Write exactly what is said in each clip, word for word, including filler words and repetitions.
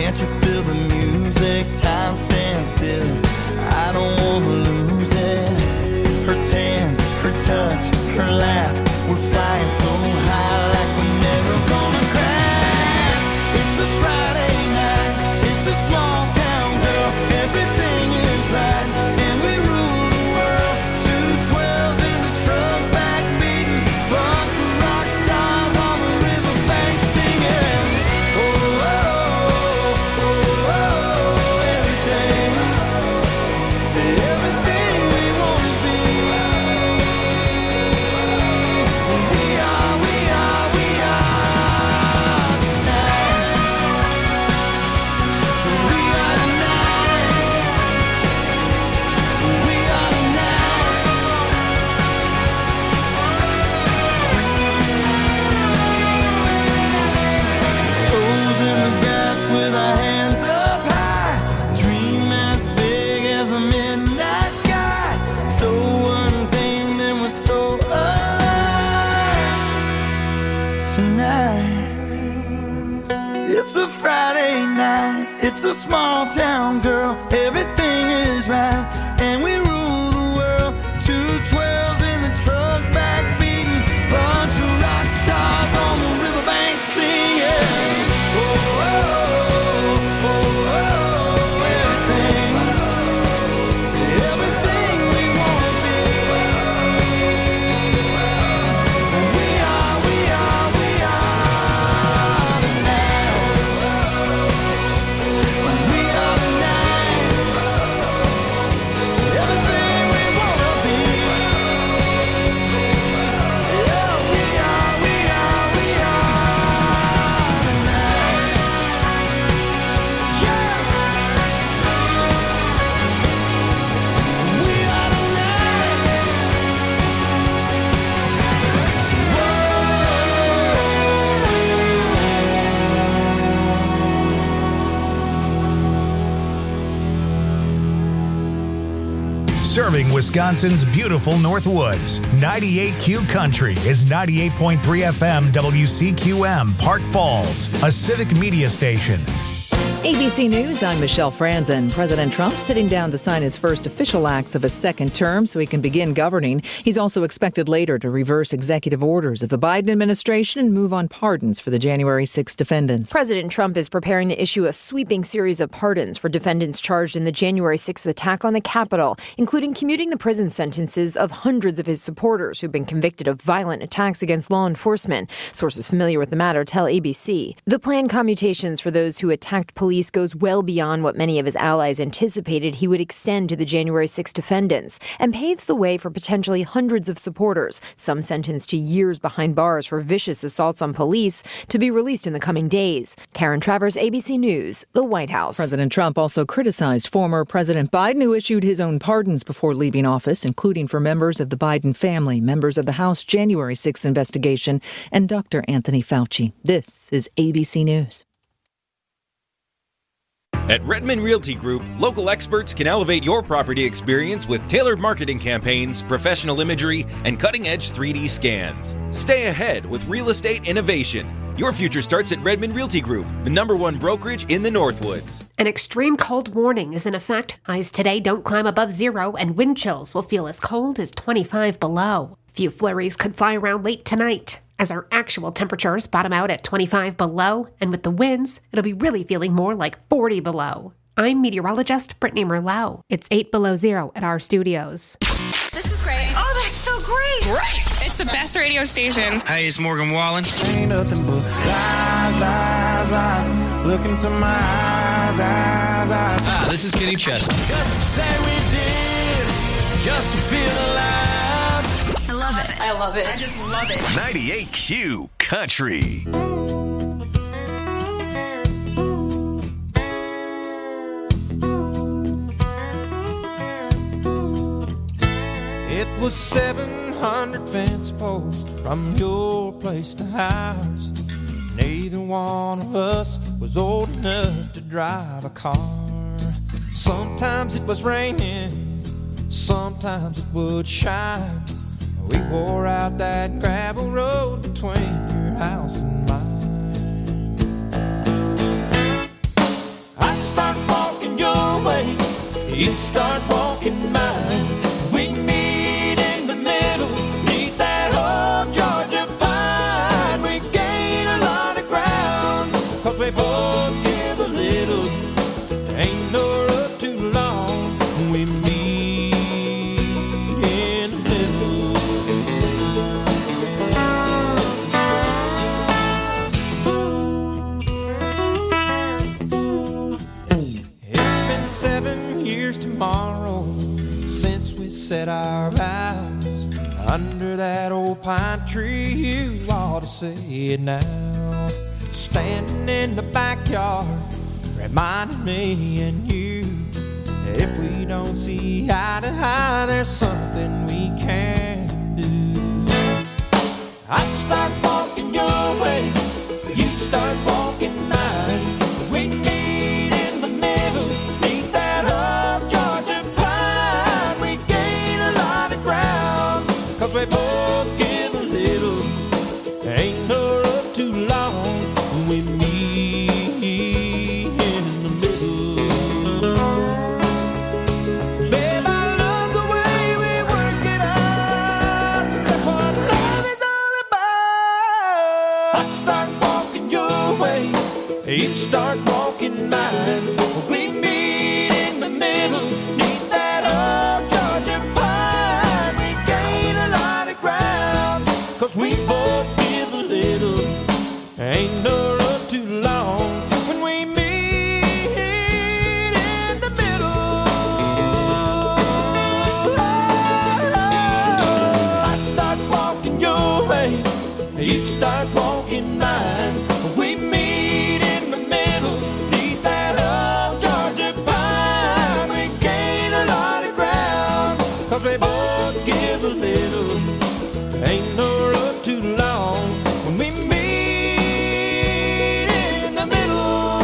Can't you feel the music? Time stands still. I don't wanna lose it. Her tan, her touch, her laugh. We're flying so high like we're never gonna crash. It's a Friday night. It's a small town girl. Everything is right, and we rule the world. Two twelves in the truck, back beating. Bunch of rock stars on the riverbank singing. Oh, oh, oh, oh, oh, everything, everything we wanna be. We are, we are, we are tonight. We are tonight. We are tonight. Toes in the grass with our hands up high. Dream as big as a midnight sky. So untamed and we're so alive tonight. It's a Friday night. It's a small town girl. Everything is right, and we rule the world. Two twelves in the truck, back beating. Bunch of rock stars on the riverbank singing. Oh, oh, oh, oh, oh, everything, everything we wanna be. We are, we are, we are tonight. We are tonight. Everything we wanna be. Yeah, we are, we are, we are tonight. Yeah. We are Serving Wisconsin's beautiful Northwoods. ninety-eight Q Country is ninety-eight point three F M W C Q M, Park Falls, a civic media station. A B C News, I'm Michelle Franzen. President Trump sitting down to sign his first official acts of a second term so he can begin governing. He's also expected later to reverse executive orders of the Biden administration and move on pardons for the January sixth defendants. President Trump is preparing to issue a sweeping series of pardons for defendants charged in the January sixth attack on the Capitol, including commuting the prison sentences of hundreds of his supporters who've been convicted of violent attacks against law enforcement. Sources familiar with the matter tell A B C. The planned commutations for those who attacked police goes well beyond what many of his allies anticipated he would extend to the January sixth defendants, and paves the way for potentially hundreds of supporters, some sentenced to years behind bars for vicious assaults on police, to be released in the coming days. Karen Travers, A B C News, the White House. President Trump also criticized former President Biden, who issued his own pardons before leaving office, including for members of the Biden family, members of the House January sixth investigation, and Doctor Anthony Fauci. This is A B C News. At Redmond Realty Group, local experts can elevate your property experience with tailored marketing campaigns, professional imagery, and cutting-edge three D scans. Stay ahead with real estate innovation. Your future starts at Redmond Realty Group, the number one brokerage in the Northwoods. An extreme cold warning is in effect. Highs today don't climb above zero, and wind chills will feel as cold as twenty-five below. Few flurries could fly around late tonight, as our actual temperatures bottom out at twenty-five below, and with the winds, it'll be really feeling more like forty below. I'm meteorologist Brittany Merlot. It's eight below zero at our studios. This is great. Oh, that's so great. Great. It's the best radio station. Hey, it's Morgan Wallen. Ain't nothing but lies, lies, lies. Look into my eyes, eyes, eyes. Ah, this is Kenny Chesney. Just to say we did, just to feel alive. I love it. I love it. I just love it. ninety-eight Q Country. It was seven hundred fence posts from your place to ours. Neither one of us was old enough to drive a car. Sometimes it was raining, sometimes it would shine. We wore out that gravel road between your house and mine. You start walking mine. We meet in the middle, neath that old Georgia pine. We gain a lot of ground, cause we both give a little. Ain't no road too long, we meet in the middle. It's been seven years tomorrow since we said our vows under that old pine tree. You ought to say it now. Standing in the backyard, reminding me and you, if we don't see eye to eye, there's something we can do. I'd start walking your way, you'd start walking mine. We meet in the middle, neath that old Georgia pine. We gain a lot of ground, cause we both give a little. Ain't no road too long, we meet in the middle. Babe, I love the way we work it out. That's what love is all about. I start walking your way, you start walking mine. We meet in the middle, neath that old Georgia pine. We gain a lot of ground, cause we both give a little. Ain't no road too long when we meet in the middle. I start walking your way, you start walking mine. We meet in the middle, neath that old Georgia pine. We gain a lot of ground, cause we both give a little. Ain't no road too long when we meet in the middle.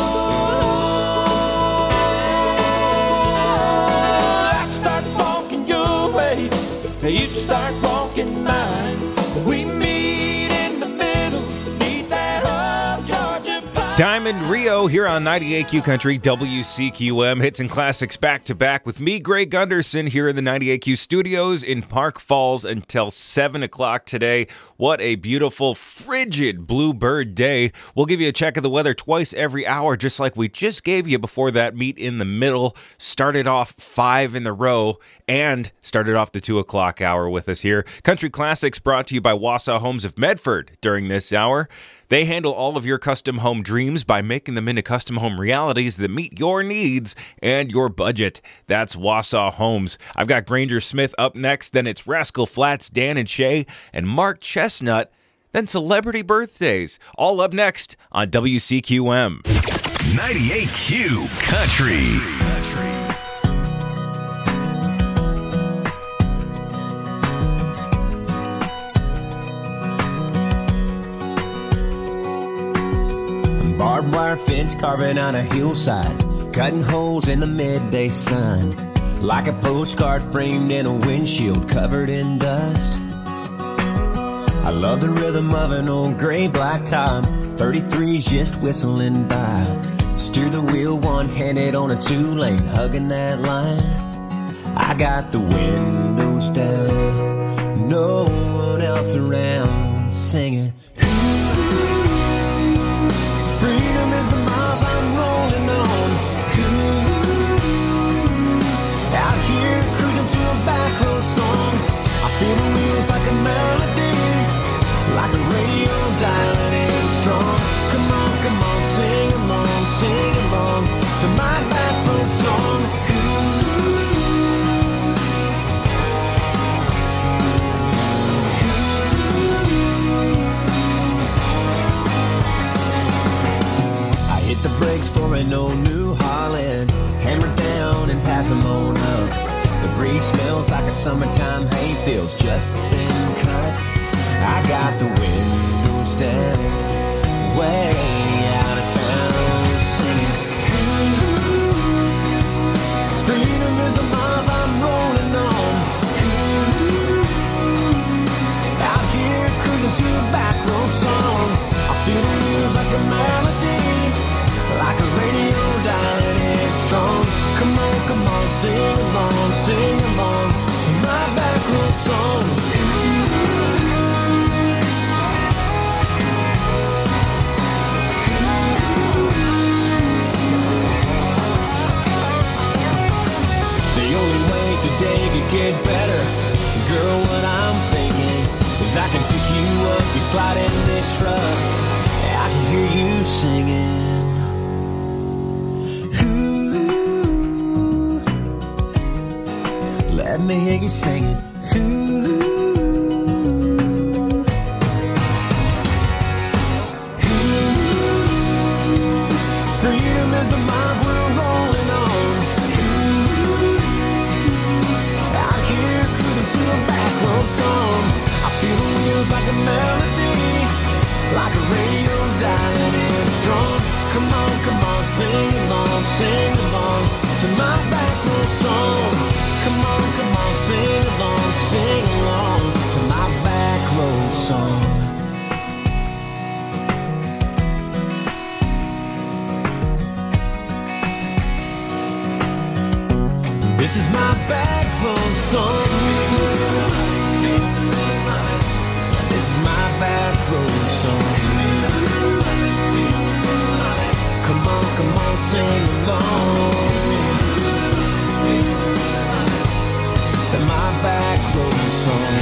I start walking your way, you start walking mine. We meet in the middle, neath that old Georgia pine. Diamond Rio here on ninety-eight Q Country, W C Q M. Hits and classics back to back with me, Greg Gunderson, here in the ninety-eight Q studios in Park Falls until seven o'clock today. What a beautiful, frigid bluebird day. We'll give you a check of the weather twice every hour, just like we just gave you before that meet in the middle. Started off five in the row and started off the two o'clock hour with us here. Country Classics brought to you by Wausau Homes of Medford during this hour. They handle all of your custom home dreams by making them into custom home realities that meet your needs and your budget. That's Wausau Homes. I've got Granger Smith up next, then it's Rascal Flatts, Dan and Shay, and Mark Chestnut, then celebrity birthdays. All up next on W C Q M. ninety-eight Q Country. Barbed wire fence carving on a hillside, cutting holes in the midday sun, like a postcard framed in a windshield covered in dust. I love the rhythm of an old gray black top, thirty-threes just whistling by. Steer the wheel one-handed on a two-lane, hugging that line. I got the windows down, no one else around, singing. Freedom is the miles I'm rolling on. Ooh, out here cruising to a back road song. I feel the wheels like a melody, like a radio dialing in strong. Come on, come on, sing along, sing along to my back road song. The brakes for an old New Holland, hammer down and pass them on up. The breeze smells like a summertime hayfield's just been cut. I got the windows down, way out of town, singing. Ooh, freedom is the miles I'm rolling on. Ooh, out here cruising to a back road song. I feel the wheels like a melody, like a radio dialing in strong. Come on, come on, sing in this truck. I can hear you singing. Ooh, let me hear you singing. Ooh. Freedom is the miles we're rolling on. Ooh, out here cruising to a back road song. I feel the wheels like a melody, like a radio dialing in strong. Come on, come on, sing along, sing along to my back road song. Come on, come on, sing along, sing along to my back road song. This is my back road song. This is my back road song. Come on, come on, sing along to my back road song.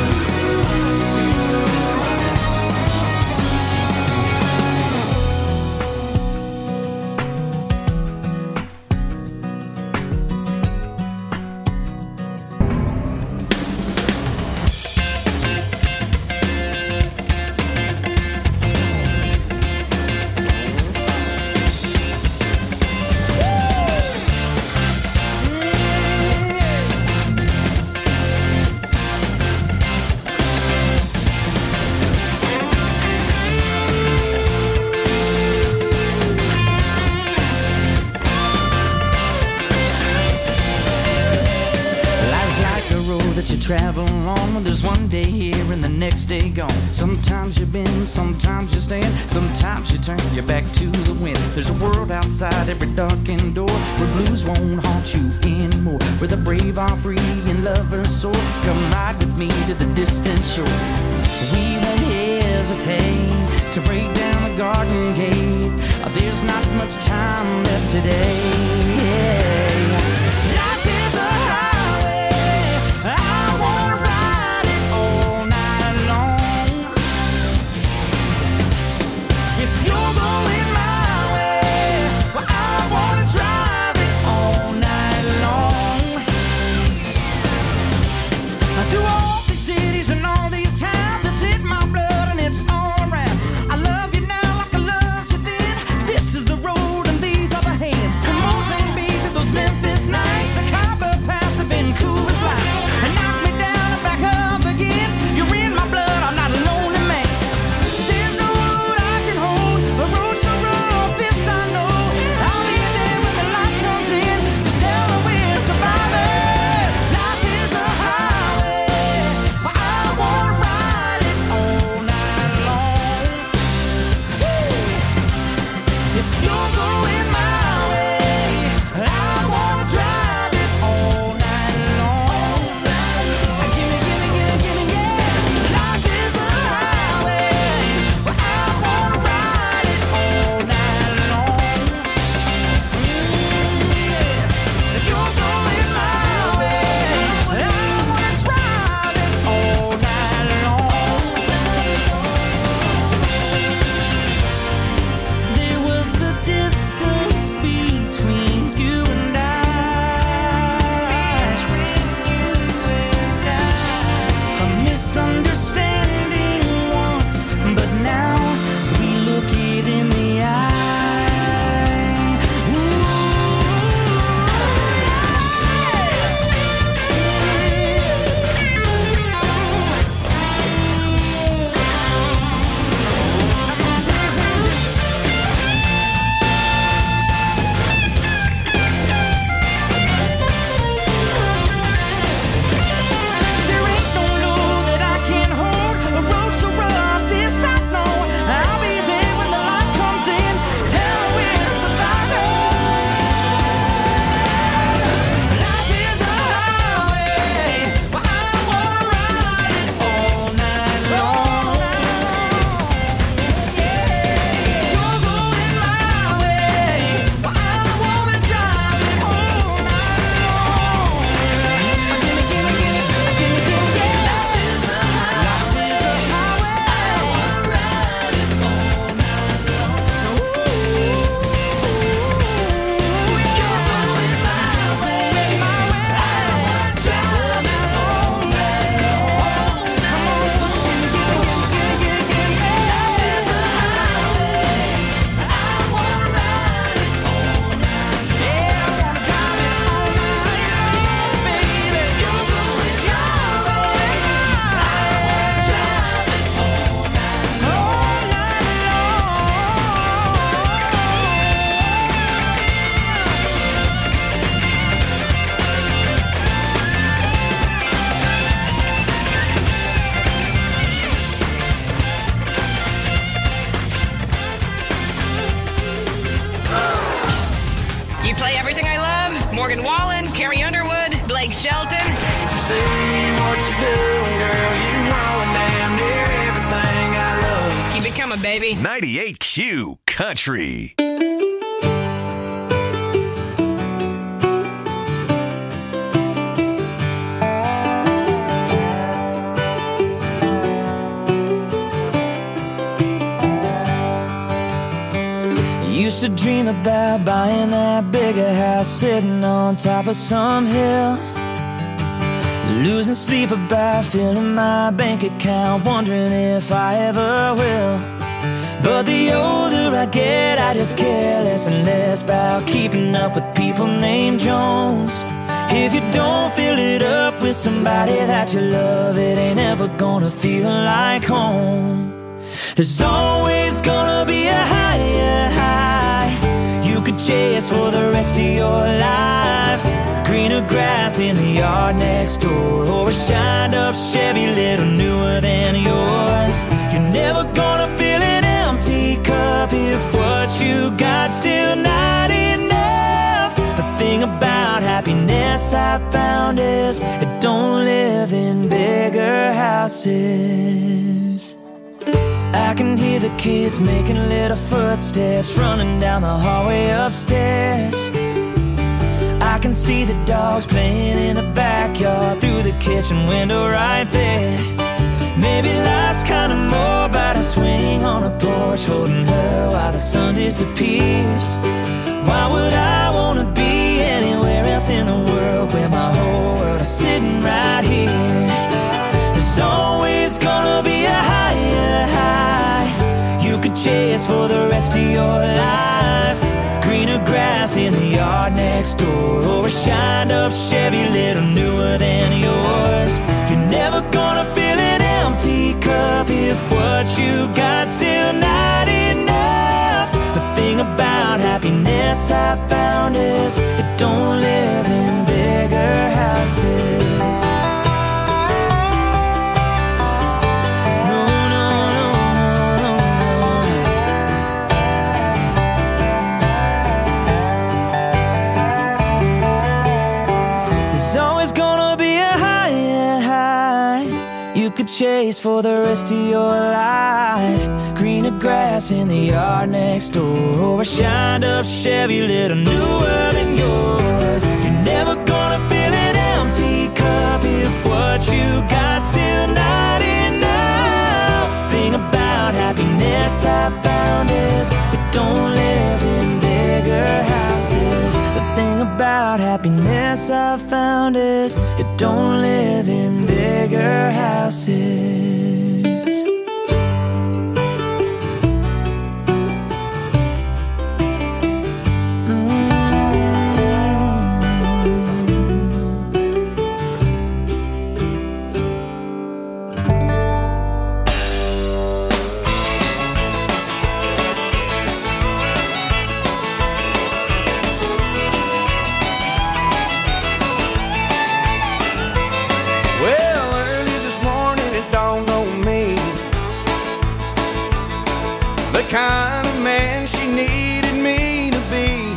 Travel on, there's one day here and the next day gone. Sometimes you bend, sometimes you stand, sometimes you turn your back to the wind. There's a world outside every darkened door where blues won't haunt you anymore, where the brave are free and lovers soar. Come ride with me to the distant shore. We won't hesitate to break down the garden gate. There's not much time left today. Come on! Morgan Wallen, Carrie Underwood, Blake Shelton. Can't you see what you're doing, girl? You know damn near everything I love. Keep it coming, baby. ninety-eight Q Country. Used to dream about buying that bigger house, sitting on top of some hill, losing sleep about filling my bank account, wondering if I ever will. But the older I get, I just care less and less about keeping up with people named Jones. If you don't fill it up with somebody that you love, it ain't ever gonna feel like home. There's always gonna be a higher high you could chase for the rest of your life. Greener grass in the yard next door, or a shined up Chevy little newer than yours. You're never gonna fill an empty cup if what you got still not enough. The thing about happiness I found is it don't live in bigger houses. I can hear the kids making little footsteps running down the hallway upstairs. I can see the dogs playing in the backyard through the kitchen window right there. Maybe life's kinda more about a swing on a porch, holding her while the sun disappears. Why would I wanna be anywhere else in the world where my whole world is sitting right here? There's always gonna be a higher high you could chase for the rest of your life. Greener grass in the yard next door, or a shined up Chevy little newer than yours. You're never gonna fill an empty cup if what you got still not enough. The thing about happiness I found is it don't live in bigger houses. Chase for the rest of your life. Greener grass in the yard next door, or a shined up Chevy little newer than yours. You're never gonna fill an empty cup if what you got still not enough. Thing about happiness I found is it don't live in bigger houses. The thing about happiness I found is it don't live in bigger houses. Kind of man she needed me to be.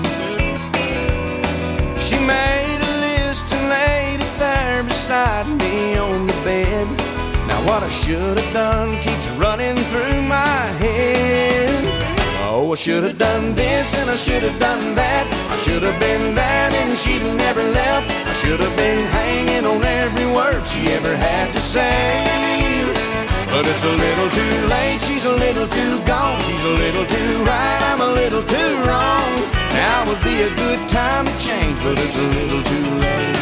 She made a list and laid it there beside me on the bed. Now what I should have done keeps running through my head. Oh, I should have done this and I should have done that. I should have been there and she'd have never left. I should have been hanging on every word she ever had to say. But it's a little too late, she's a little too gone. She's a little too right, I'm a little too wrong. Now would be a good time to change, but it's a little too late.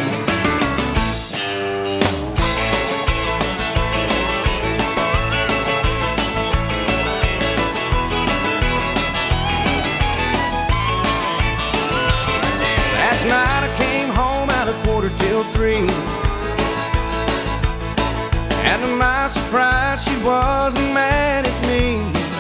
Last night I came home at a quarter till three. And to my surprise, she wasn't mad at me.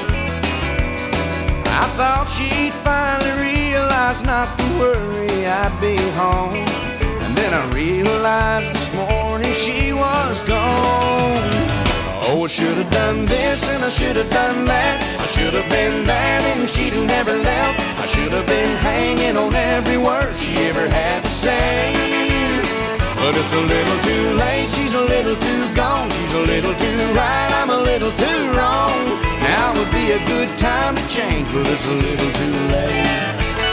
I thought she'd finally realize not to worry, I'd be home. And then I realized this morning she was gone. Oh, I should have done this and I should have done that. I I should have been there and she'd have never left. I should have been hanging on every word she ever had to say. But it's a little too late, she's a little too gone. She's a little too right, I'm a little too wrong. Now would be a good time to change, but it's a little too late.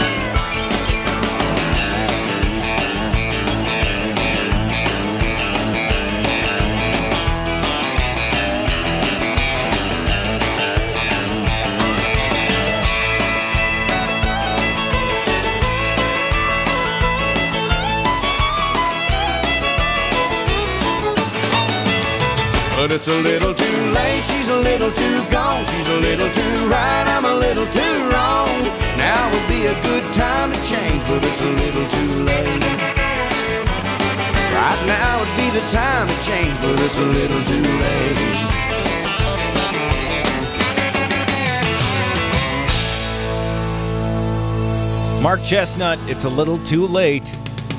But it's a little too late, she's a little too gone. She's a little too right, I'm a little too wrong. Now would be a good time to change, but it's a little too late. Right now would be the time to change, but it's a little too late. Mark Chestnut, It's a Little Too Late.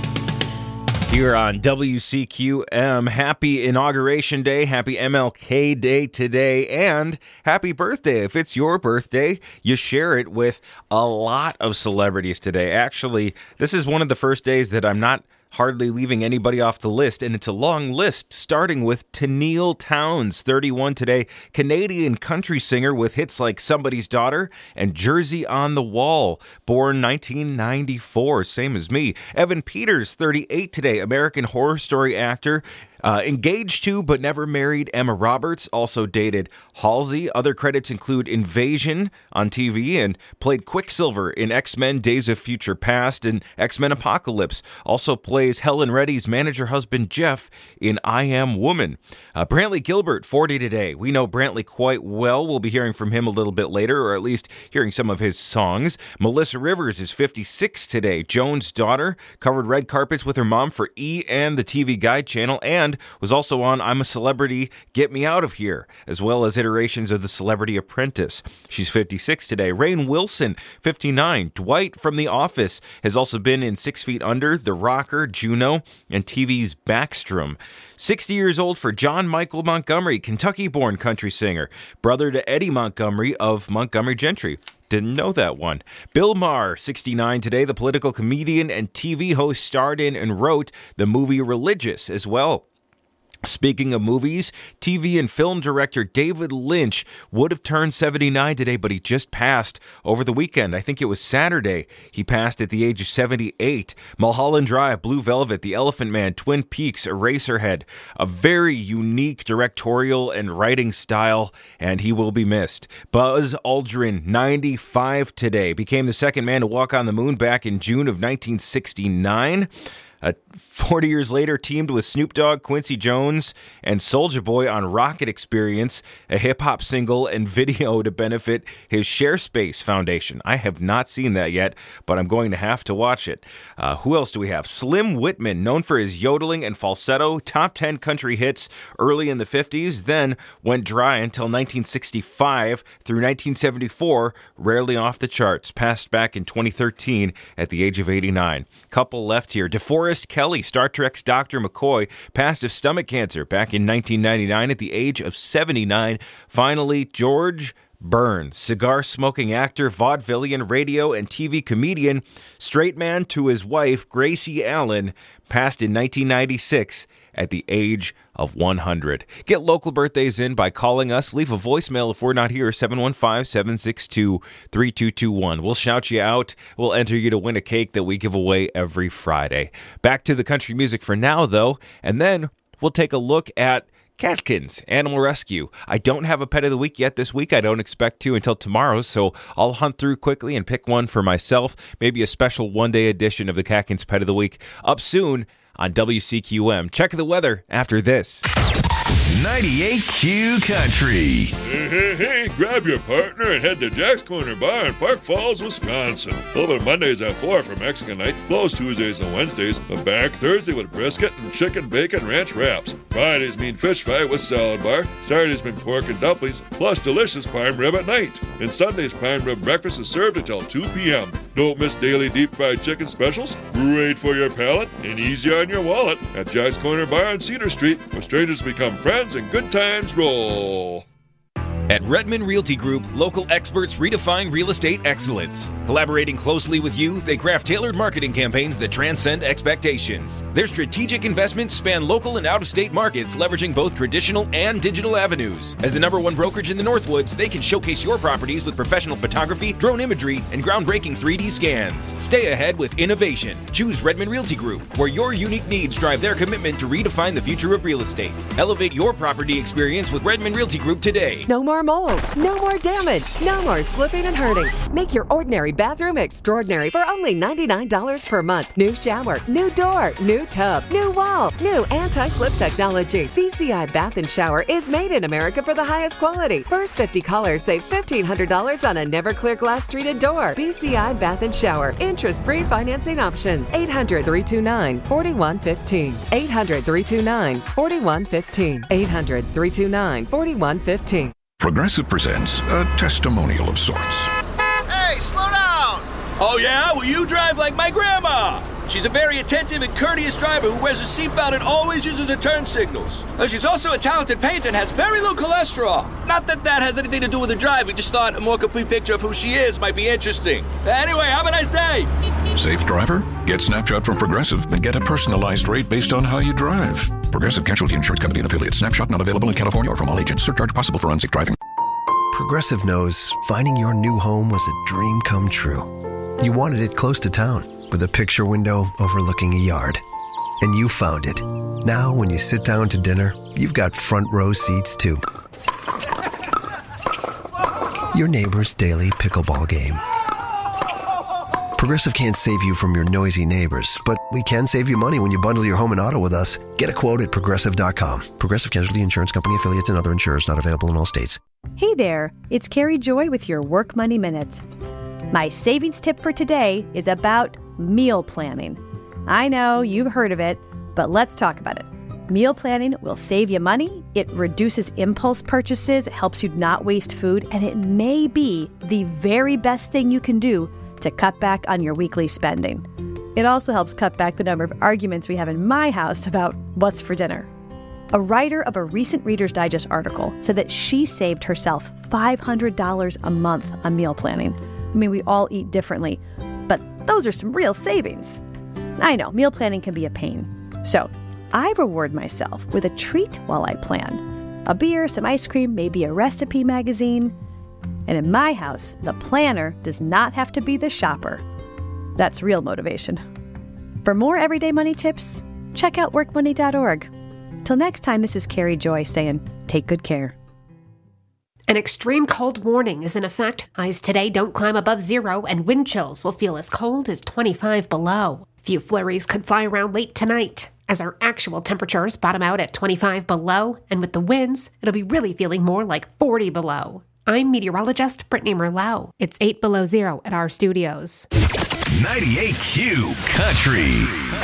Here on W C Q M. Happy Inauguration Day, happy M L K Day today, and happy birthday. If it's your birthday, you share it with a lot of celebrities today. Actually, this is one of the first days that I'm not hardly leaving anybody off the list, and it's a long list, starting with Tenille Townes, thirty-one today, Canadian country singer with hits like Somebody's Daughter and Jersey on the Wall, born nineteen ninety-four, same as me. Evan Peters, thirty-eight today, American Horror Story actor, Uh, engaged to but never married Emma Roberts, also dated Halsey. Other credits include Invasion on T V and played Quicksilver in X-Men Days of Future Past and X-Men Apocalypse. Also plays Helen Reddy's manager husband Jeff in I Am Woman. Uh, Brantley Gilbert, forty today. We know Brantley quite well. We'll be hearing from him a little bit later, or at least hearing some of his songs. Melissa Rivers is fifty-six today. Joan's daughter, covered red carpets with her mom for E! And the T V Guide channel, and was also on I'm a Celebrity, Get Me Out of Here, as well as iterations of The Celebrity Apprentice. She's fifty-six today. Rainn Wilson, fifty-nine. Dwight from The Office has also been in Six Feet Under, The Rocker, Juno, and T V's Backstrom. sixty years old for John Michael Montgomery, Kentucky-born country singer, brother to Eddie Montgomery of Montgomery Gentry. Didn't know that one. Bill Maher, sixty-nine today, the political comedian and T V host, starred in and wrote the movie Religious as well. Speaking of movies, T V and film director David Lynch would have turned seventy-nine today, but he just passed over the weekend. I think it was Saturday. He passed at the age of seventy-eight. Mulholland Drive, Blue Velvet, The Elephant Man, Twin Peaks, Eraserhead. A very unique directorial and writing style, and he will be missed. Buzz Aldrin, ninety-five today, became the second man to walk on the moon back in June of nineteen sixty-nine. Uh, forty years later, teamed with Snoop Dogg, Quincy Jones, and Soulja Boy on Rocket Experience, a hip-hop single and video to benefit his ShareSpace Foundation. I have not seen that yet, but I'm going to have to watch it. Uh, who else do we have? Slim Whitman, known for his yodeling and falsetto, top ten country hits early in the fifties, then went dry until nineteen sixty-five through nineteen seventy-four, rarely off the charts. Passed back in twenty thirteen at the age of eighty-nine. Couple left here. DeForest Kelly, Star Trek's Doctor McCoy, passed of stomach cancer back in nineteen ninety-nine at the age of seventy-nine. Finally, George Burns, cigar-smoking actor, vaudevillian, radio, and T V comedian, straight man to his wife, Gracie Allen, passed in nineteen ninety-six at the age of one hundred. Get local birthdays in by calling us. Leave a voicemail if we're not here, seven one five, seven six two, three two two one. We'll shout you out. We'll enter you to win a cake that we give away every Friday. Back to the country music for now, though, and then we'll take a look at Catkins Animal Rescue. I don't have a pet of the week yet this week. I don't expect to until tomorrow, so I'll hunt through quickly and pick one for myself. Maybe a special one-day edition of the Catkins Pet of the Week up soon on W C Q M. Check the weather after this. ninety-eight Q Country. Hey, hey, hey, grab your partner and head to Jack's Corner Bar in Park Falls, Wisconsin. Open Mondays at four for Mexican night, closed Tuesdays and Wednesdays, but back Thursday with brisket and chicken bacon ranch wraps. Fridays mean fish fry with salad bar. Saturdays mean pork and dumplings, plus delicious prime rib at night. And Sundays, prime rib breakfast is served until two p.m. Don't miss daily deep fried chicken specials. Great for your palate and easy on your wallet at Jack's Corner Bar on Cedar Street, where strangers become friends and good times roll. At Redmond Realty Group, local experts redefine real estate excellence. Collaborating closely with you, they craft tailored marketing campaigns that transcend expectations. Their strategic investments span local and out-of-state markets, leveraging both traditional and digital avenues. As the number one brokerage in the Northwoods, they can showcase your properties with professional photography, drone imagery, and groundbreaking three D scans. Stay ahead with innovation. Choose Redmond Realty Group, where your unique needs drive their commitment to redefine the future of real estate. Elevate your property experience with Redmond Realty Group today. No more mold, no more damage, no more slipping and hurting. Make your ordinary bathroom extraordinary for only ninety-nine dollars per month. New shower, new door, new tub, new wall, new anti-slip technology. B C I Bath and Shower is made in America for the highest quality. First fifty callers save fifteen hundred dollars on a Never-Clear glass treated door. B C I Bath and Shower. Interest-free financing options. eight hundred, three two nine, four one one five. eight hundred, three two nine, four one one five. eight hundred, three two nine, four one one five. Progressive presents a testimonial of sorts. Hey, slow down! Oh yeah? Well, you drive like my grandma. She's a very attentive and courteous driver who wears a seatbelt and always uses her turn signals. Uh, she's also a talented painter and has very low cholesterol. Not that that has anything to do with her driving, just thought a more complete picture of who she is might be interesting. Anyway, have a nice day. Safe driver? Get Snapshot from Progressive and get a personalized rate based on how you drive. Progressive Casualty Insurance Company and affiliates. Snapshot not available in California or from all agents. Surcharge possible for unsafe driving. Progressive knows finding your new home was a dream come true. You wanted it close to town, with a picture window overlooking a yard. And you found it. Now, when you sit down to dinner, you've got front row seats too. Your neighbor's daily pickleball game. Progressive can't save you from your noisy neighbors, but we can save you money when you bundle your home and auto with us. Get a quote at Progressive dot com. Progressive Casualty Insurance Company, affiliates, and other insurers not available in all states. Hey there, it's Carrie Joy with your Work Money Minute. My savings tip for today is about meal planning. I know you've heard of it, but let's talk about it. Meal planning will save you money, it reduces impulse purchases, it helps you not waste food, and it may be the very best thing you can do to cut back on your weekly spending. It also helps cut back the number of arguments we have in my house about what's for dinner. A writer of a recent Reader's Digest article said that she saved herself five hundred dollars a month on meal planning. I mean, we all eat differently, but those are some real savings. I know, meal planning can be a pain. So I reward myself with a treat while I plan. A beer, some ice cream, maybe a recipe magazine. And in my house, the planner does not have to be the shopper. That's real motivation. For more everyday money tips, check out work money dot org. Till next time, this is Carrie Joy saying, take good care. An extreme cold warning is in effect. Highs today don't climb above zero, and wind chills will feel as cold as twenty-five below. Few flurries could fly around late tonight, as our actual temperatures bottom out at twenty-five below, and with the winds, it'll be really feeling more like forty below. I'm meteorologist Brittany Merlot. It's eight below zero at our studios. ninety-eight Q Country.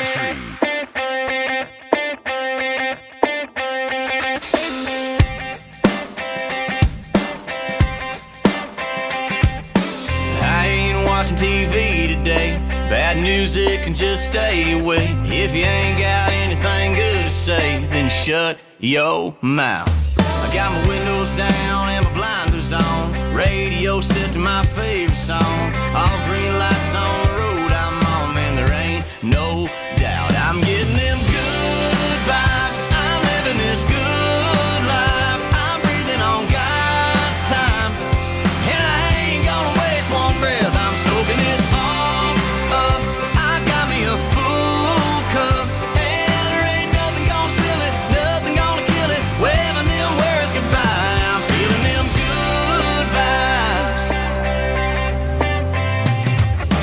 I ain't watching T V today. Bad news, it can just stay away. If you ain't got anything good to say, then shut your mouth. I got my windows down and my blinders on. Radio set to my favorite song. All green lights on the road I'm on. Man, there ain't no doubt I'm getting them good vibes. I'm living this good life. I'm breathing on God's time, and I ain't gonna waste one breath. I'm soaking it all up. I got me a full cup, and there ain't nothing gonna spill it, nothing gonna kill it. Waving them words goodbye. I'm feeling them good vibes.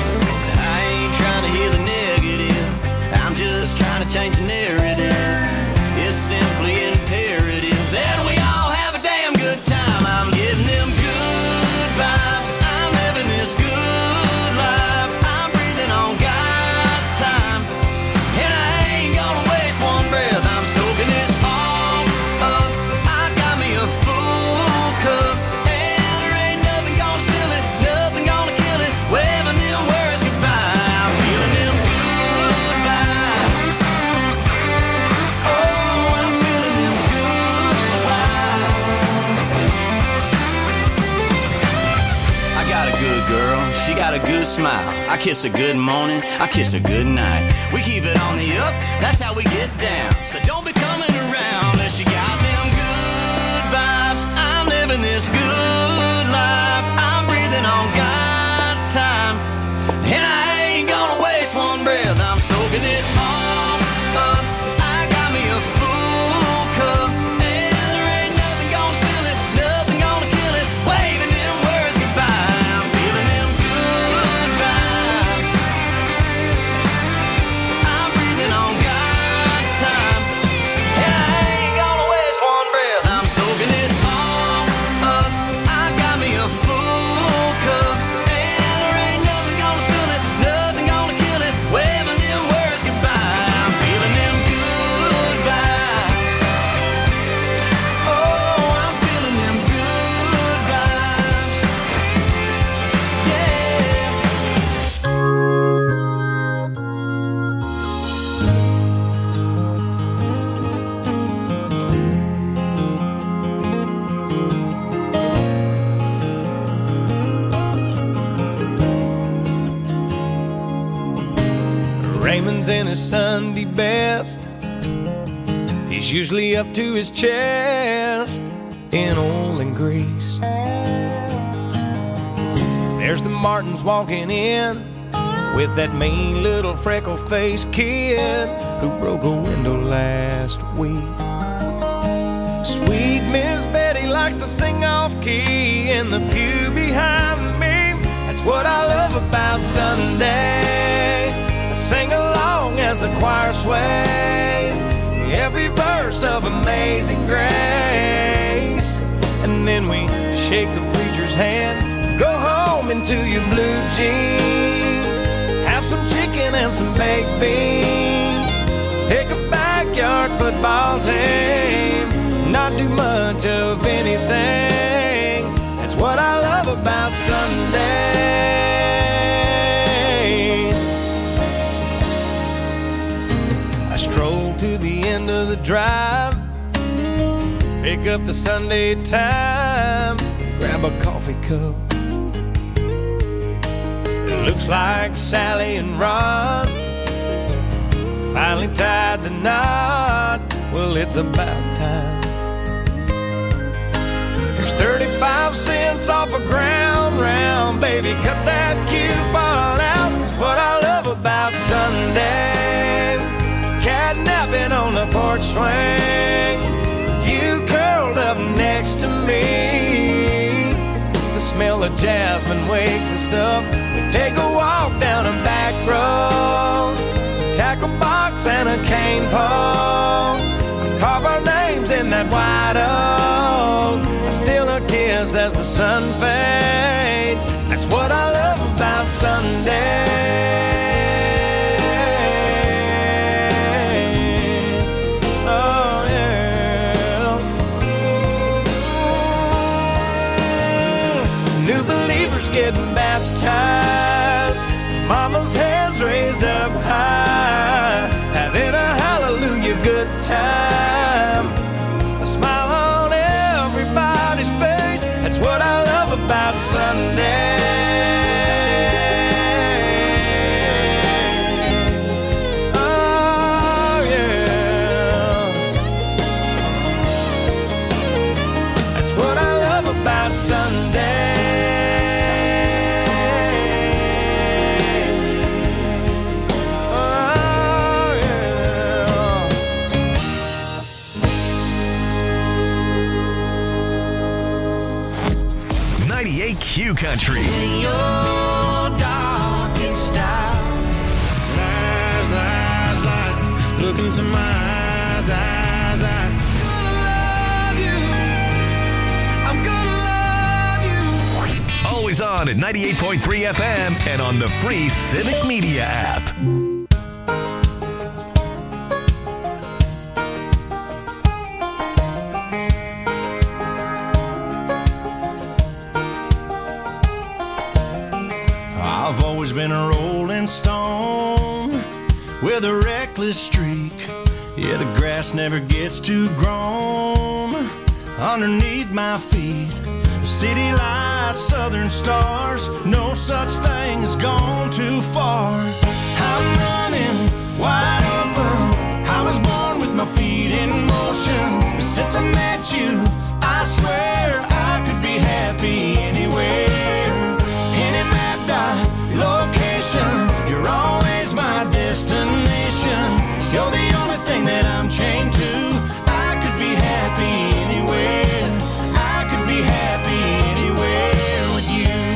good girl, she got a good smile. I kiss her good morning, I kiss her good night. We keep it on the up, that's how we get down. So don't be coming around unless you got them good vibes. I'm living this good life. I'm breathing on God's time, and I ain't gonna waste one breath. I'm soaking it all up. I got me a full cup, and there ain't nothing gonna spill it, nothing gonna kill it. Waving them words goodbye. I'm feeling them good vibes. I'm breathing on God's time, and I ain't gonna waste one breath. I'm soaking it all up. I got me a full cup, and there ain't nothing gonna spill it, nothing gonna kill it. Waving them words goodbye. I'm feeling them good vibes. Oh, I'm feeling them good vibes. Raymond's in his Sunday best. He's usually up to his chest in oil and grease. There's the Martins walking in with that mean little freckle-faced kid who broke a window last week. Sweet Miss Betty likes to sing off-key in the pew behind me. That's what I love about Sunday. I sing along as the choir sways every verse of Amazing Grace. And then we shake the preacher's hand, go home into your blue jeans, have some chicken and some baked beans, pick a backyard football team, not do much of anything. That's what I love about Sunday. I stroll to the end of the drive, pick up the Sunday Times, grab a coffee cup. It looks like Sally and Ron finally tied the knot. Well, it's about time. There's thirty-five cents off a ground round, baby, cut that coupon out. That's what I love about Sunday. Catnapping on the porch swing, you curled up next to me. The smell of jasmine wakes us up. We take a walk down a back road, tackle box and a cane pole, carve our names in that white oak. I steal a kiss as the sun fades. That's what I love about Sunday. Getting baptized, mama's hands raised up high, having a hallelujah good time, a smile on everybody's face. That's what I love about Sunday. Oh yeah, that's what I love about Sunday. Q Country. In your darkest hour. Lies, lies, lies. Look into my eyes, eyes, eyes. Gonna love you. I'm gonna love you. Always on at ninety-eight point three F M and on the free Civic Media app. I've always been a rolling stone with a reckless streak. Yeah, the grass never gets too grown underneath my feet. City lights, southern stars, no such thing as gone too far. I'm running wide open. I was born with my feet in motion. Since I met you, I swear I could be happy anywhere. Any map dot location, you're always my destination. You're the only thing that I'm chained to. I could be happy anywhere. I could be happy anywhere with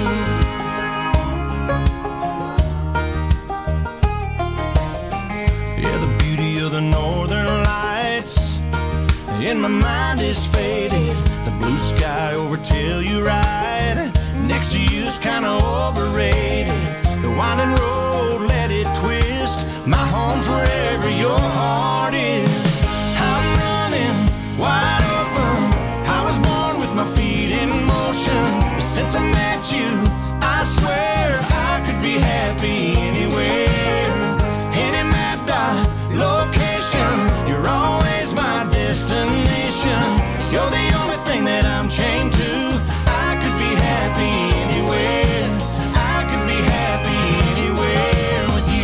you. Yeah, the beauty of the northern lights in my mind is faded. The blue sky over Telluride next to you's kinda overrated. The winding road, let it twist. My home's wherever your heart is. I'm running wide open. I was born with my feet in motion. Since I met you, I swear I could be happy anywhere. Any map dot location, you're always my destination. You're the only thing that I'm chained to. I could be happy anywhere. I could be happy anywhere with you.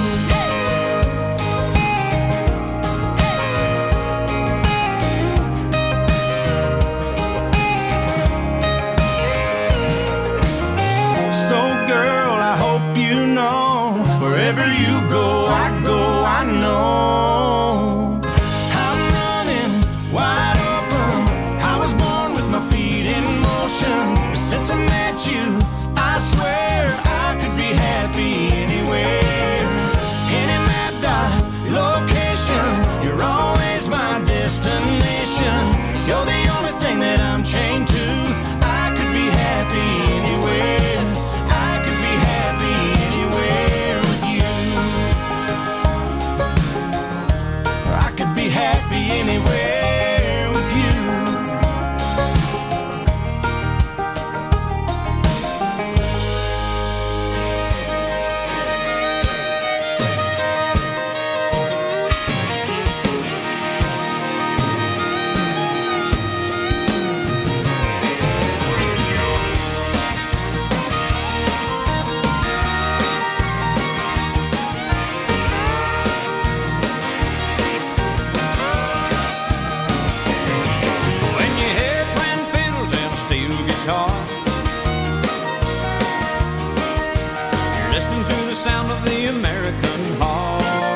So girl, I hope you know, wherever you go, I go, I know. I'm running wide open. I was born with my feet in motion. Since I met you, I swear I could be happy anywhere. Any map dot location, you're always my destination. You're the only thing that I'm chained to. I could be happy anywhere. I could be happy anywhere with you. I could be happy anywhere with you. When you hear twin fiddles and a steel guitar, you're listening to the sound of the American heart.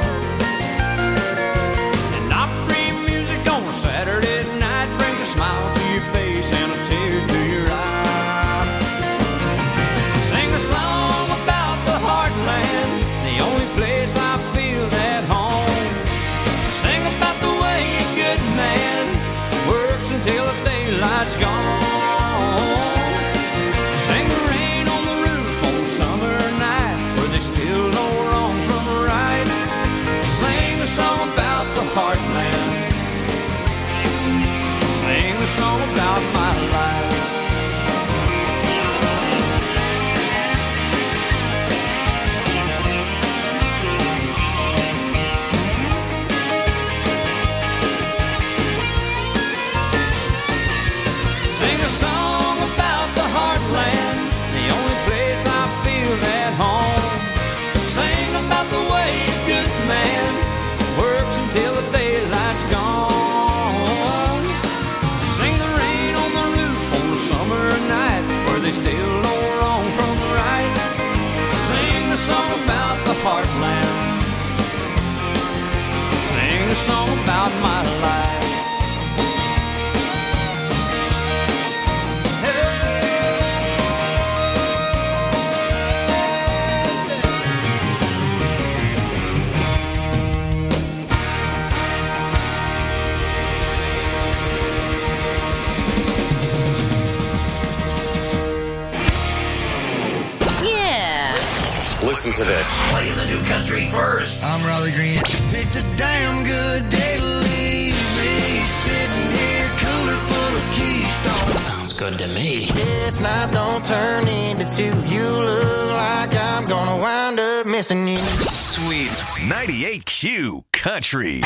And Opry music on a Saturday night brings a smile to your face and a tear to your eye. Sing a song about the heartland, the only place I feel at home. Sing about the way a good man works until the daylight's gone. Sing the rain on the roof on a summer night where they still know wrong from right. Sing a song about the heartland. Sing a song about my life. Sing a song about the heartland, the only place I feel at home. Sing about the way a good man works until the daylight's gone. Sing the rain on the roof on a summer night where they still know wrong from right. Sing a song about the heartland. Sing a song about my life. Listen to this. Playing the new country first. I'm Raleigh Green. Picked a damn good day to leave me sitting here, cooler full of Keystone. Sounds good to me. This night don't turn into two. You look like I'm gonna wind up missing you. Sweet. ninety-eight Q Country.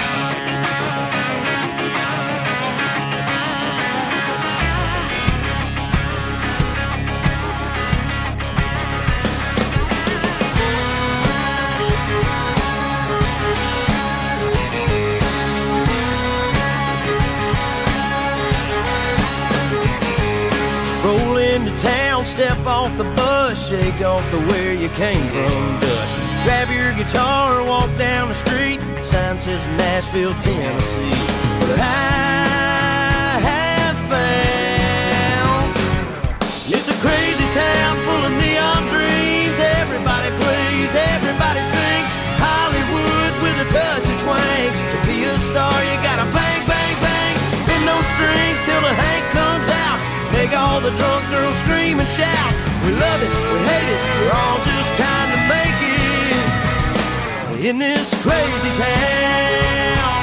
step off the bus, shake off the where you came from dust. Grab your guitar, walk down the street, sign says Nashville, Tennessee. But I have found it's a crazy town full of neon dreams. Everybody plays, everybody sings. Hollywood with a touch of twang. To be a star, you gotta bang, bang, bang. Bend those strings till the Hank comes out. Make all the drunk girls scream and shout. We love it, we hate it, we're all just trying to make it in this crazy town.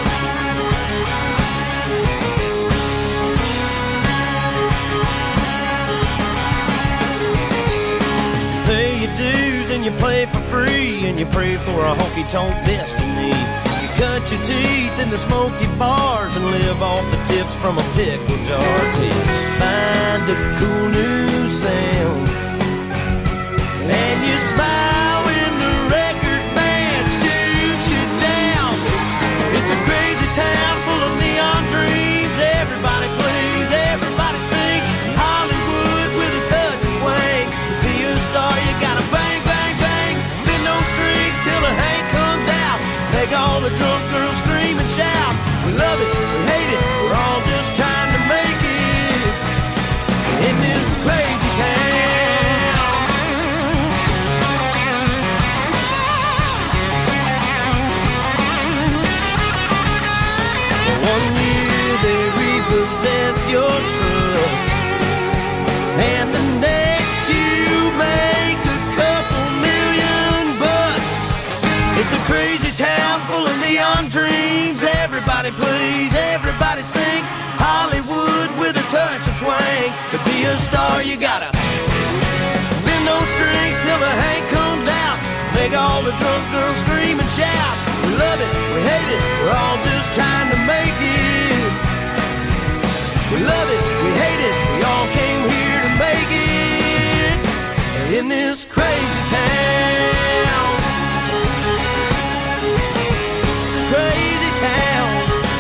You pay your dues and you play for free, and you pray for a honky-tonk destiny. You cut your teeth in the smoky bars and live off the tips from a pickle jar till you find a cool new sound. And you smile when the record band shoots you down. It's a crazy town full of neon dreams. Everybody plays, everybody sings. Hollywood with a touch of twang. To be a star, you gotta bang, bang, bang. Bend those strings till the Hank comes out. Make all the drunk girls scream and shout. We love it, we hate it, we're all just trying to make it in this crazy town. One year they repossess your truck, and the next you make a couple million bucks. It's a crazy town full of neon dreams. Everybody plays, everybody sings. Hollywood with a touch of twang. To be a star, you gotta bend those strings till the Hank comes out. Make all the drunk girls scream and shout. We love it, we hate it, we're all just trying to make it. We love it, we hate it, we all came here to make it in this crazy town. It's a crazy town.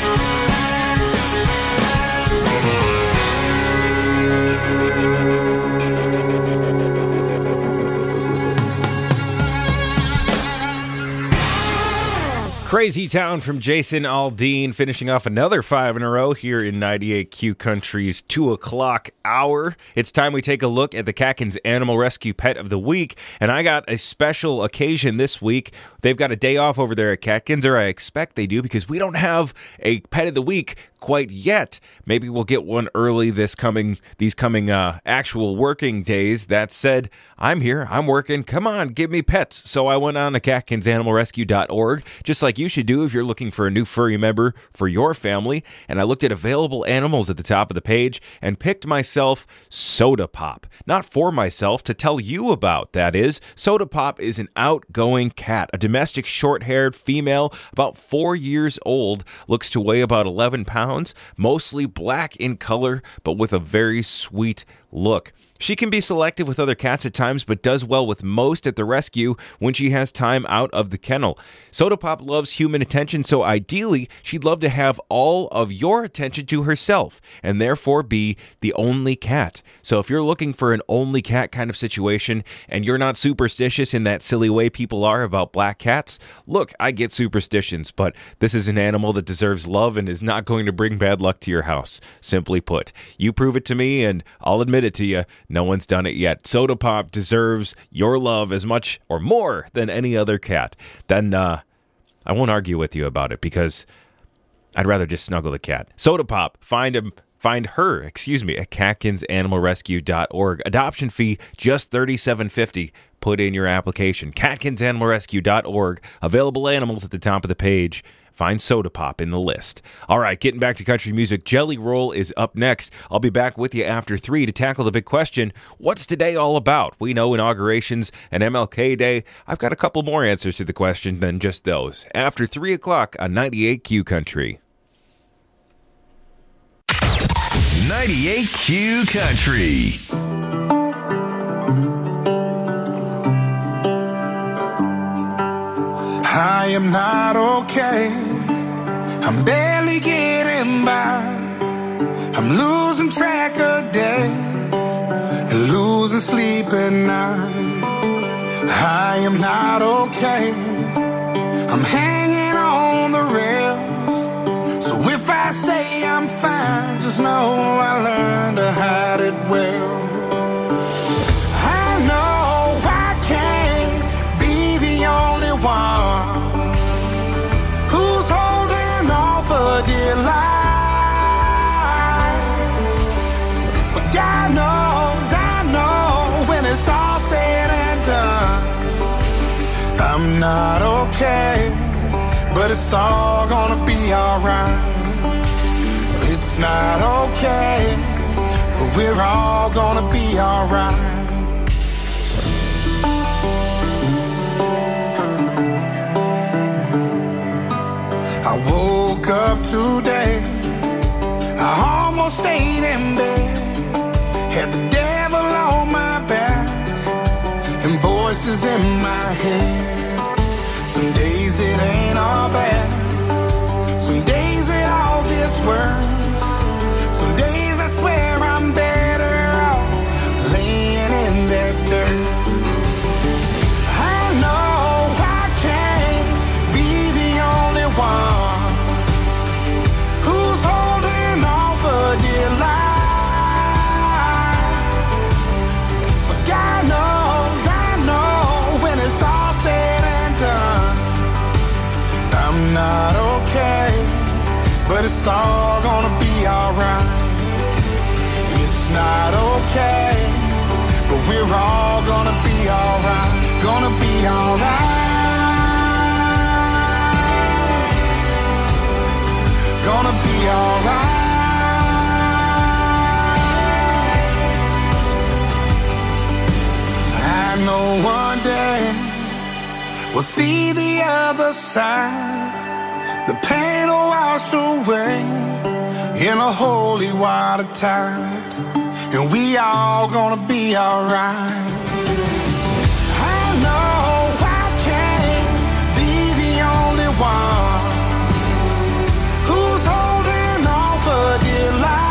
Crazy Town from Jason Aldean, finishing off another five in a row here in ninety-eight Q Country's two o'clock hour. It's time we take a look at the Catkins Animal Rescue Pet of the Week, and I got a special occasion this week. They've got a day off over there at Catkins, or I expect they do, because we don't have a Pet of the Week quite yet. Maybe we'll get one early this coming these coming uh, actual working days. That said, I'm here, I'm working, come on, give me pets. So I went on to catkins animal rescue dot org, just like you should do if you're looking for a new furry member for your family, and I looked at available animals at the top of the page and picked myself Soda Pop. Not for myself, to tell you about, that is. Soda Pop is an outgoing cat, a domestic short-haired female, about four years old, looks to weigh about eleven pounds, mostly black in color, but with a very sweet look. She can be selective with other cats at times, but does well with most at the rescue when she has time out of the kennel. Soda Pop loves human attention, so ideally, she'd love to have all of your attention to herself, and therefore be the only cat. So if you're looking for an only cat kind of situation, and you're not superstitious in that silly way people are about black cats, look, I get superstitions, but this is an animal that deserves love and is not going to bring bad luck to your house. Simply put, you prove it to me, and I'll admit it to you. No one's done it yet. Soda Pop deserves your love as much or more than any other cat. Then uh, I won't argue with you about it, because I'd rather just snuggle the cat. Soda Pop, find him. Find her, excuse me, at catkins animal rescue dot org. Adoption fee, just thirty-seven fifty. Put in your application. catkins animal rescue dot org. Available animals at the top of the page. Find Soda Pop in the list. All right, getting back to country music, Jelly Roll is up next. I'll be back with you after three to tackle the big question, what's today all about? We know inaugurations and M L K Day. I've got a couple more answers to the question than just those. After three o'clock on ninety-eight Q Country. ninety-eight Q Country. I am not okay. I'm barely getting by. I'm losing track of days and losing losing sleep at night. I am not okay. I'm hanging on the rails. So if I say I'm fine, just know I learned to hide it well. I know I can't be the only one who's holding on for dear life. But God knows, I know, when it's all said and done, I'm not okay, but it's all gonna be alright. It's not okay, but we're all gonna be alright. I woke up today, I almost stayed in bed, had the devil on my back and voices in my head. Some days it ain't all bad, some days it all gets worse. Some days I swear I'm better off laying in that dirt. I know I can't be the only one who's holding on for dear life. But God knows, I know, when it's all said and done, I'm not okay, but it's all gonna be alright. It's not okay, but we're all gonna be alright. Gonna be alright. Gonna be alright. I know one day we'll see the other side. The pain will wash away in a holy water tide, and we all gonna be alright. I know I can't be the only one who's holding on for dear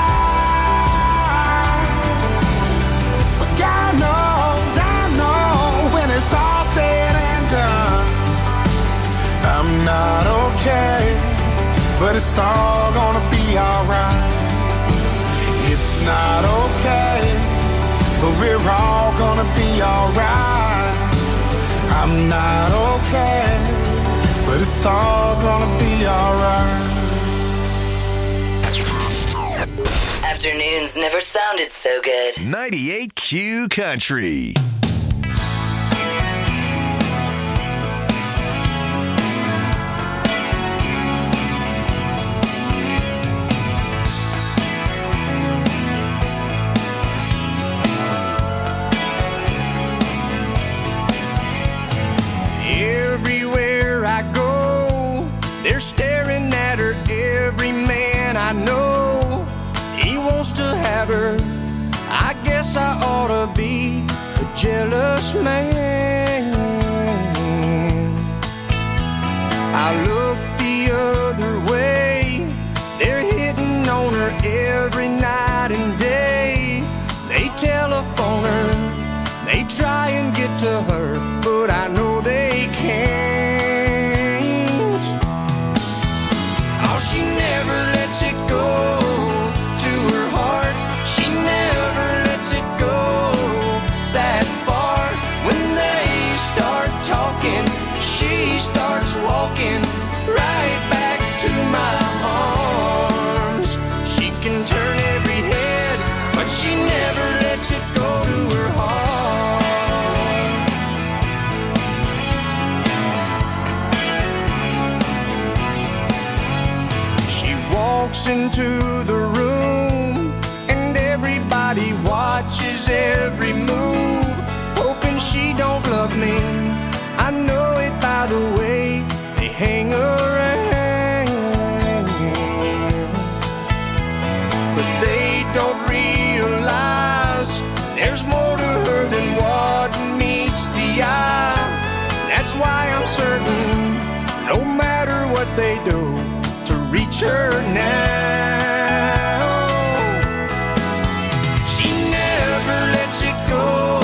life. But God knows, I know, when it's all said and done, I'm not okay, but it's all gonna be alright. It's not okay, but we're all gonna be alright. I'm not okay, but it's all gonna be alright. Afternoons never sounded so good. ninety-eight Q Country. Everywhere I go, they're staring at her. Every man I know, he wants to have her. I guess I ought to be a jealous man. I look the other way, they're hitting on her every night and day. They telephone her, they try and get to her, but I know they can't. Oh, she never lets it go to her heart. She never lets it go that far. When they start talking, she starts walking right back to my arms. She can turn every head, but she never lets it go to her heart. She walks into the room and everybody watches every move, hoping she don't love me. I know it by the way they hang around, but they don't realize there's more to her than what meets the eye. That's why I'm certain, no matter what they do, to reach her now, she never lets it go.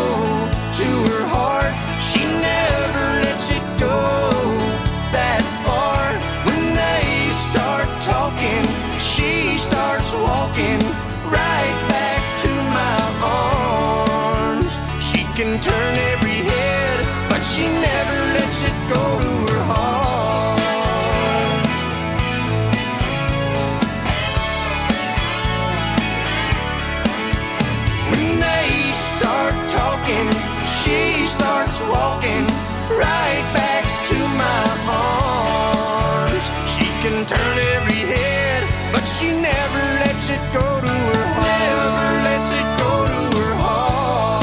but she never lets it go to her heart. Never lets it go to her heart.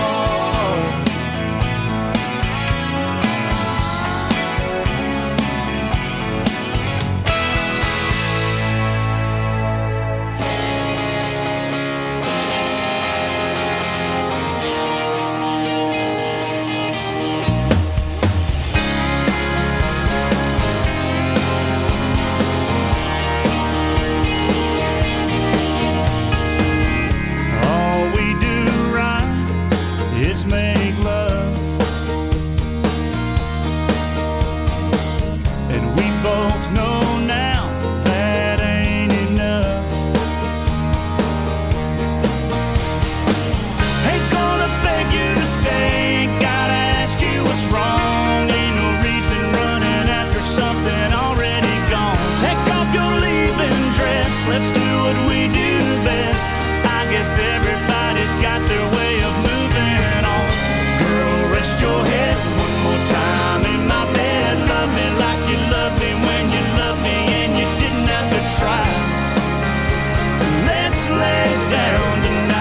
Let's do what we do best. I guess everybody's got their way of moving on. Girl, rest your head one more time in my bed. Love me like you loved me when you loved me and you didn't have to try. Let's lay down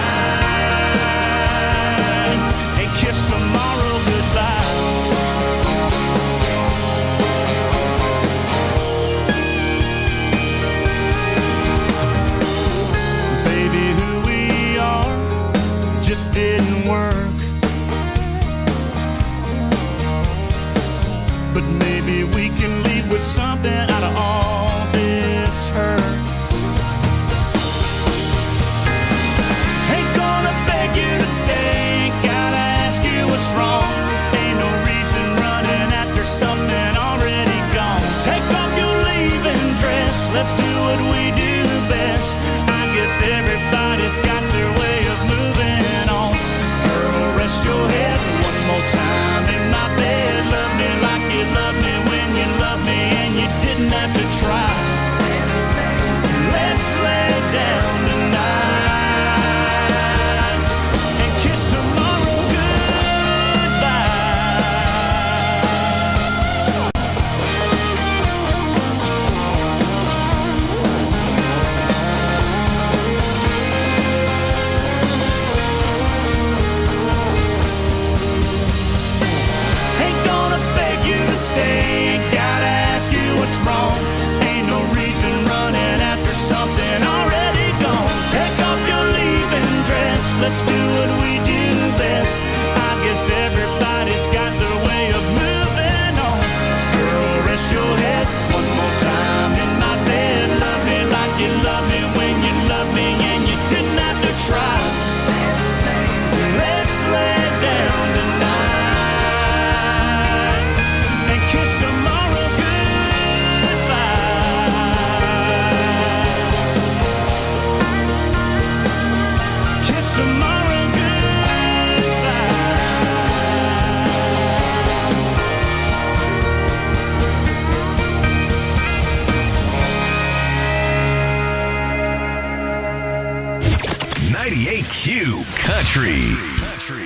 tonight and kiss tomorrow goodbye. Just didn't work, but maybe we can leave with something out of all this hurt. Ain't gonna beg you to stay, gotta ask you what's wrong. Ain't no reason running after something already gone. Take off your leaving dress, let's do what we do best. I guess everybody's got their way of moving. Rest your head one more time in my bed. Love me like you loved me when you loved me and you didn't have to try. Let's lay down tonight and kiss tomorrow stay, gotta ask you what's wrong. Ain't no reason running after something already gone. Take off your leaving dress, let's do what we do best. I guess everybody's got their way of moving on. Girl, rest your head one more time in my bed. Love me like you loved me when you loved me and you didn't have to try. Let's lay down tonight. Kiss tomorrow goodbye. Kiss tomorrow goodbye. ninety-eight Q Country. Country.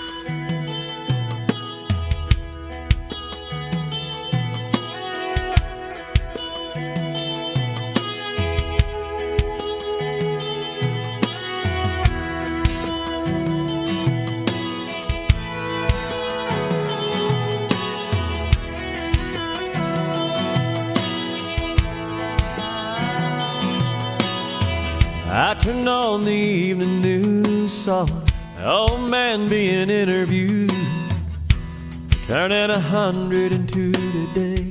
I turned on the evening news, saw an old man being interviewed, turning a hundred and two today.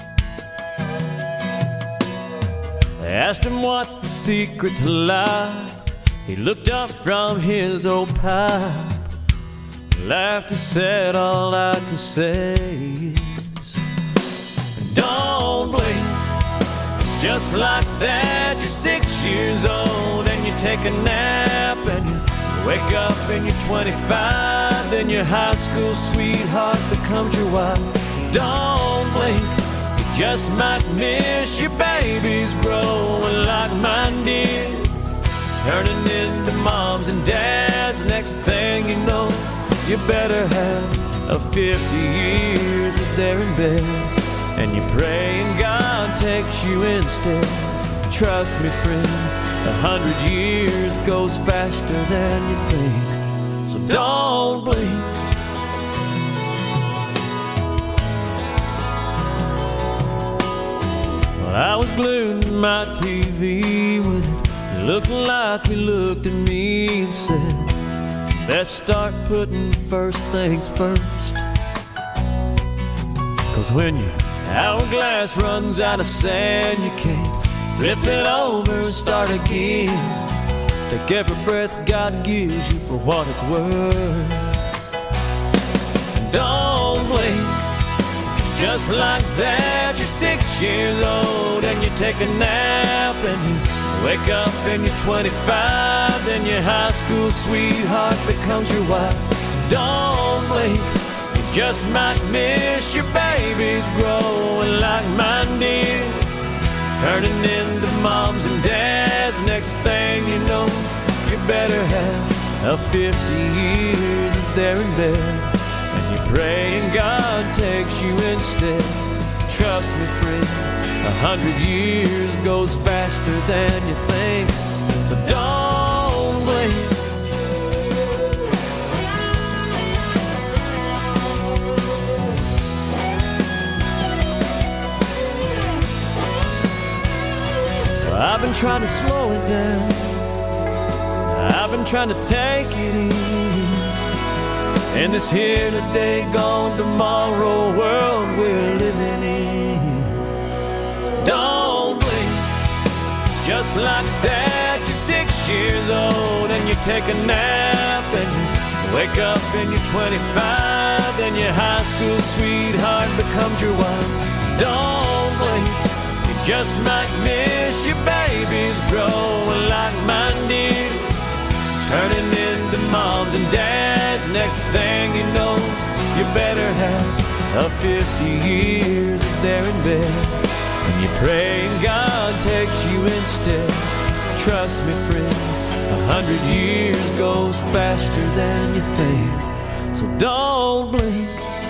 They asked him what's the secret to life. He looked up from his old pipe, laughed and said, all I can say is, don't blink. Just like that, you're six years old and you take a nap and you wake up and you're twenty-five. Then your high school sweetheart becomes your wife. Don't blink, you just might miss your babies growing like mine did, turning into moms and dads. Next thing you know, you better have a fifty years as they're in bed, and you pray and God takes you instead. Trust me, friend, a hundred years goes faster than you think. So don't blink. Well, I was glued to my T V when it looked like you looked at me and said, best start putting first things first. Cause when your hourglass runs out of sand, you can't flip it over and start again. Take every breath God gives you for what it's worth. Don't blink, just like that you're six years old and you take a nap and you wake up and you're twenty-five. Then your high school sweetheart becomes your wife. Don't blink, you just might miss your babies growing like mine did, turning into moms and dads. Next thing you know, you better have a fifty years is there in bed, and you're praying God takes you instead. Trust me, friend, a hundred years goes faster than you think. So don't blink. I've been trying to slow it down, I've been trying to take it easy, in this here today, gone tomorrow world we're living in. So don't blink, just like that you're six years old and you take a nap and you wake up and you're twenty-five. Then your high school sweetheart becomes your wife. Don't blink, just might miss your babies growing like mine did, turning into moms and dads. Next thing you know, you better have a fifty years is there in bed, and you're praying God takes you instead. Trust me, friend, a hundred years goes faster than you think. So don't blink.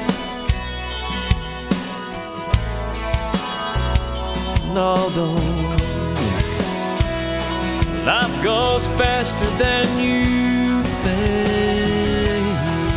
No, don't blink. Life goes faster than you think.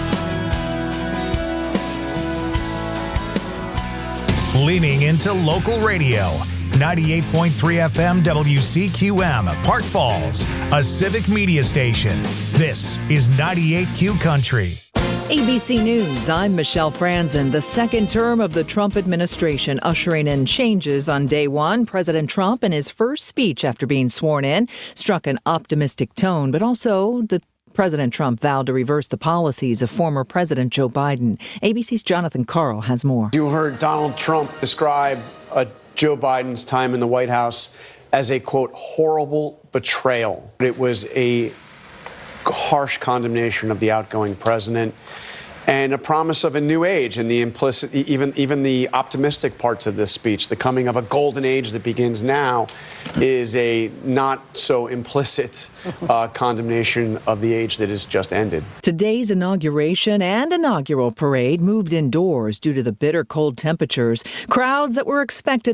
Leaning into local radio. ninety-eight point three F M W C Q M, Park Falls, a civic media station. This is ninety-eight Q Country. A B C News, I'm Michelle Franzen. The second term of the Trump administration ushering in changes on day one. President Trump, in his first speech after being sworn in, struck an optimistic tone, but also the President Trump vowed to reverse the policies of former President Joe Biden. A B C's Jonathan Carl has more. You heard Donald Trump describe uh, Joe Biden's time in the White House as a, quote, horrible betrayal. It was a harsh condemnation of the outgoing president and a promise of a new age, and the implicit, even even the optimistic parts of this speech, the coming of a golden age that begins now, is a not so implicit uh, condemnation of the age that has just ended. Today's inauguration and inaugural parade moved indoors due to the bitter cold temperatures. Crowds that were expected